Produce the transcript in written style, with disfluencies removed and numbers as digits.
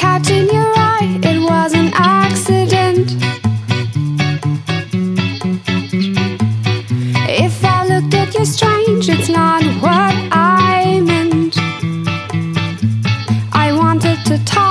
catching your eye, it was an accident. If I looked at you strange, it's not what I meant. I wanted to talk